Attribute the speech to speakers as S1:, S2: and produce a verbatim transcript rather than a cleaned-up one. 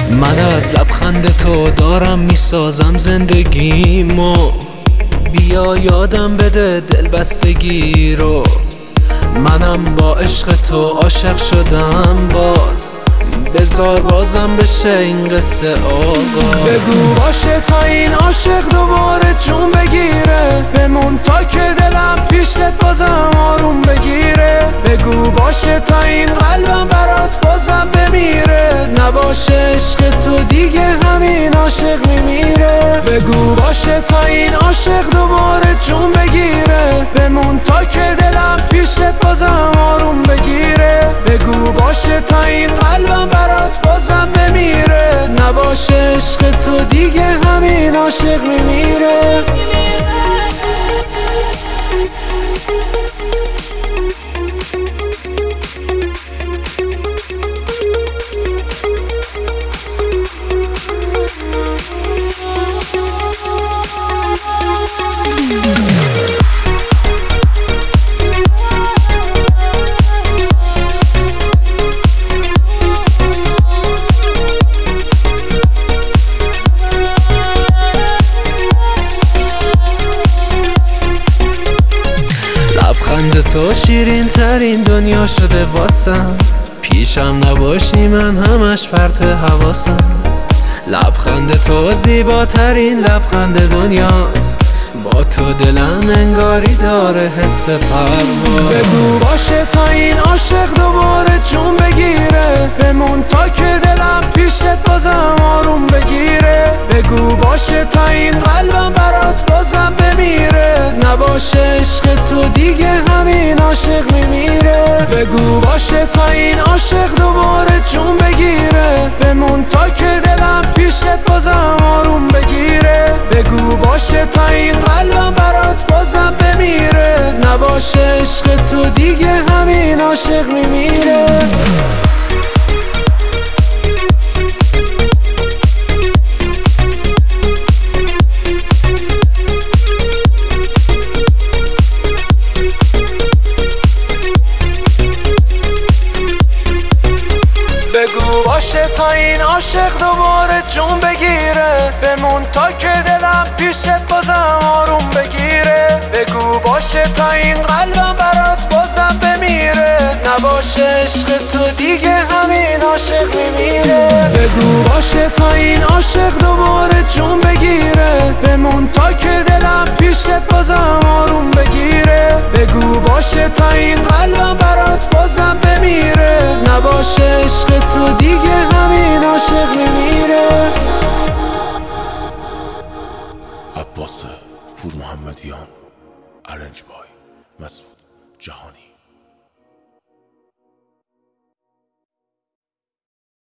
S1: من از لبخند تو دارم میسازم زندگیمو، بیا یادم بده دل بستگی رو. منم با عشق تو عاشق شدم، باز بذار بازم بشه این قصه آغاز. بگو باشه تا این عاشق دوباره جون بگیره، بمون تا که دلم پیشت بازم آروم بگیره. بگو باشه تا این قلبم برات بازم بمیره، نباشه عشق تو دیگه همین عاشق میمیره. بگو باشه تا این عاشق دوباره جون بگیره، بمون تا که دلم پیشت بازم آروم بگیره. بگو باشه تا این قلبم برات بازم بمیره، نباشه عشق تو دیگه همین عاشق میمیره. لبخند تو شیرین ترین دنیا شده واسم، پیشم نباشی من همش پرت حواسم. لبخند تو زیباترین لبخند دنیاست، با تو دلم انگاری داره حس پرواز. بگو باشه تا این عاشق دوباره جون بگیره، بمون تا که دلم پیشت بازم آروم بگیره. بگو باشه تا این قلبم برات بازم بمیره، نباشه عشق تو دیگه همین عاشق میمیره. بگو باشه تا این عاشق دوباره جون بگیره، بمون تا که دلم پیشت بازم آروم بگیره. بگو باشه تا این قلبم برات بازم بمیره، نباشه عشق تو دیگه همین عاشق میمیره. بگو باشه تا این عاشق دوباره جون بگیره، بمون تا که دلم پیشت بازم آروم بگیره. بگو باشه تا این قلبم برات بازم بمیره، نباشه عشق تو دیگه همین عاشق میمیره. بگو باشه تا این عاشق دوباره جون بگیره، بمون تا که دلم پیشت بازم آروم بگیره. بگو باشه تا این قلبم برات بازم بمیره، نباشه عشق تو دیگه همین عاشق میمیره.
S2: عباس پور محمدیان، ارنج بای مسعود جهانی.